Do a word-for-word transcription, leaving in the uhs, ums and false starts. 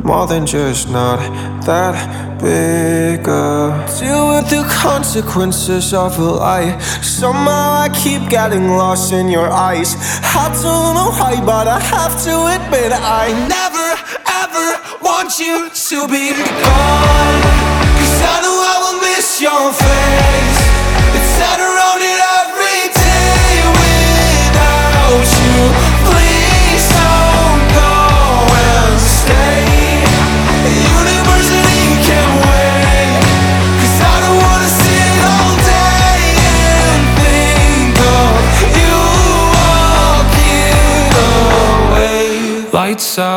more than just not that big. uh, Deal with the consequences of a lie. Somehow I keep getting lost in your eyes. I don't know why, but I have to admit I never ever want you to be gone. Cause I know I will miss your face. It's sad around it every day without you. Please don't go and stay. University can't wait. Cause I don't wanna sit all day and think of you walking away. Lights out.